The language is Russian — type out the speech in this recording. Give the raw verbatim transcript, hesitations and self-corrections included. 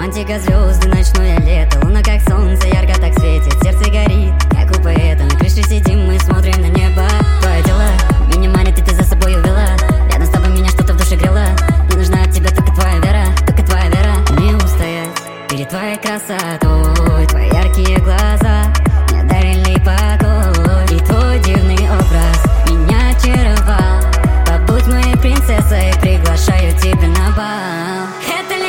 Романтика, звезды, ночное лето. Луна как солнце, ярко так светит. Сердце горит, как у поэта. На крыше сидим, мы смотрим на небо. Твое тело меня манит, и ты за собой увела. Рядом с тобой меня что-то в душе грело. Не нужна от тебя только твоя вера, только твоя вера. Не устоять перед твоей красотой. Твои яркие глаза мне дарили покой. И твой дивный образ меня очаровал. Побудь моей принцессой, приглашаю тебя на бал. Это